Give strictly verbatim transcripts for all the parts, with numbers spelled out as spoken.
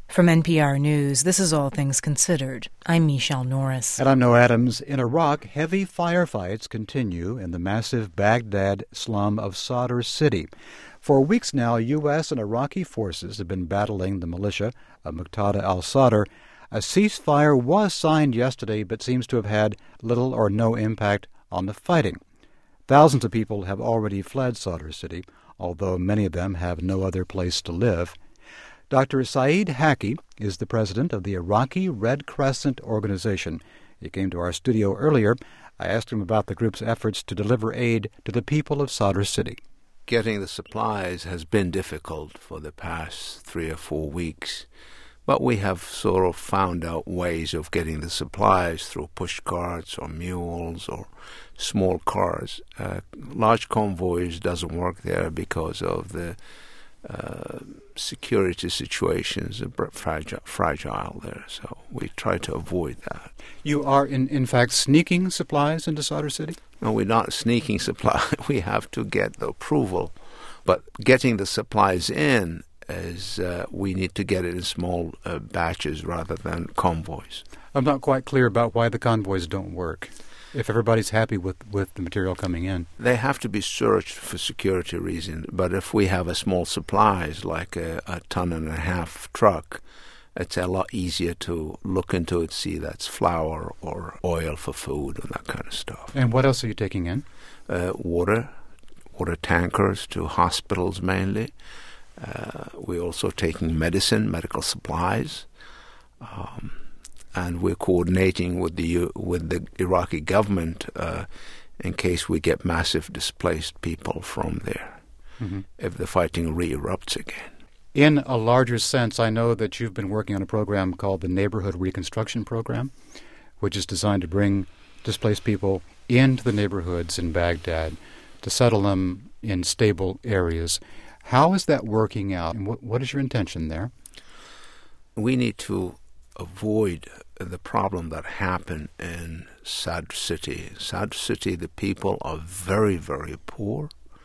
From N P R News, this is All Things Considered. I'm Michelle Norris. And I'm Noah Adams. In Iraq, heavy firefights continue in the massive Baghdad slum of Sadr City. For weeks now, U S and Iraqi forces have been battling the militia of Muqtada al-Sadr. A ceasefire was signed yesterday, but seems to have had little or no impact on the fighting. Thousands of people have already fled Sadr City, although many of them have no other place to live. Doctor Saeed Haki is the president of the Iraqi Red Crescent Organization. He came to our studio earlier. I asked him about the group's efforts to deliver aid to the people of Sadr City. Getting the supplies has been difficult for the past three or four weeks, but we have sort of found out ways of getting the supplies through push carts or mules or small cars. Uh, large convoys doesn't work there because of the Uh, security situations are fragile, fragile there, so we try to avoid that. You are, in, in fact, sneaking supplies into Sadr City? No, we're not sneaking supply. We have to get the approval. But getting the supplies in is uh, we need to get it in small uh, batches rather than convoys. I'm not quite clear about why the convoys don't work. If everybody's happy with, with the material coming in. They have to be searched for security reasons, but if we have a small supplies, like a, a ton and a half truck, it's a lot easier to look into it, see that's flour or oil for food and that kind of stuff. And what else are you taking in? Uh, water, water tankers to hospitals mainly. Uh, we're also taking medicine, medical supplies. Um, And we're coordinating with the with the Iraqi government uh, in case we get massive displaced people from there, mm-hmm. if the fighting re-erupts again. In a larger sense, I know that you've been working on a program called the Neighborhood Reconstruction Program, which is designed to bring displaced people into the neighborhoods in Baghdad to settle them in stable areas. How is that working out, and what, what is your intention there? We need to avoid the problem that happened in Sadr City. Sadr City, the people are very, very poor.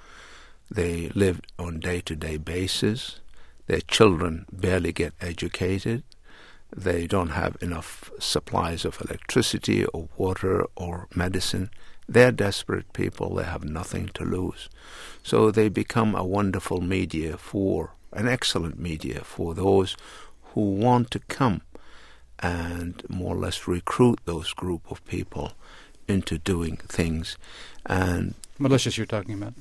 They live on day-to-day basis. Their children barely get educated. They don't have enough supplies of electricity or water or medicine. They're desperate people. They have nothing to lose. So they become a wonderful media for, an excellent media for those who want to come and more or less recruit those group of people into doing things. And militias you're talking about?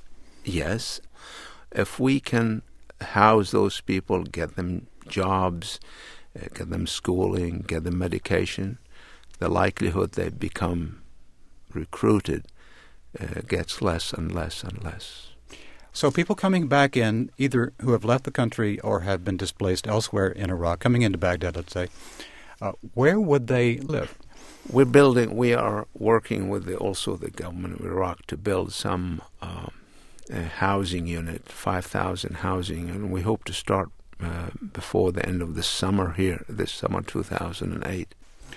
Yes. If we can house those people, get them jobs, uh, get them schooling, get them medication, the likelihood they become recruited uh, gets less and less and less. So people coming back in, either who have left the country or have been displaced elsewhere in Iraq, coming into Baghdad, let's say, uh, where would they live? We're building, we are working with the, also the government of Iraq to build some um, a housing unit, five thousand housing, and we hope to start uh, before the end of the summer here, this summer two thousand eight.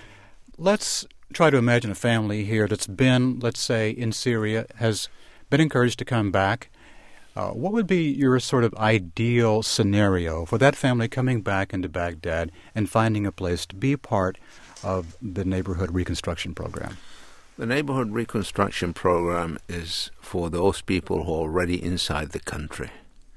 Let's try to imagine a family here that's been, let's say, in Syria, has been encouraged to come back. Uh, what would be your sort of ideal scenario for that family coming back into Baghdad and finding a place to be part of the Neighborhood Reconstruction Program? The Neighborhood Reconstruction Program is for those people who are already inside the country.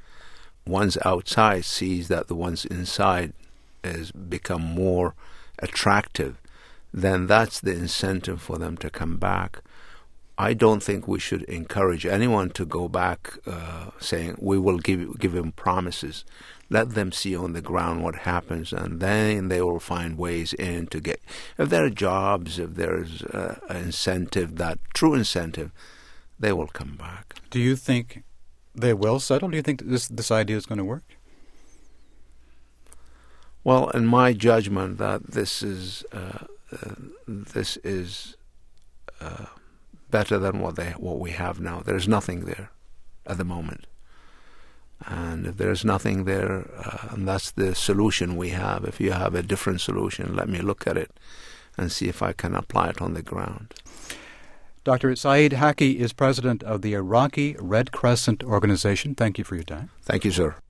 Ones outside sees that the ones inside has become more attractive, then that's the incentive for them to come back. I don't think we should encourage anyone to go back uh, saying we will give give them promises. Let them see on the ground what happens, and then they will find ways in to get. If there are jobs, if there's uh, an incentive, that true incentive, they will come back. Do you think they will settle? Do you think this this idea is going to work? Well, in my judgment, that this is uh, uh, this is. Uh, better than what they what we have now. There's nothing there at the moment. And if there's nothing there, uh, and that's the solution we have. If you have a different solution, let me look at it and see if I can apply it on the ground. Doctor Saeed Haki is president of the Iraqi Red Crescent Organization. Thank you for your time. Thank you, sir.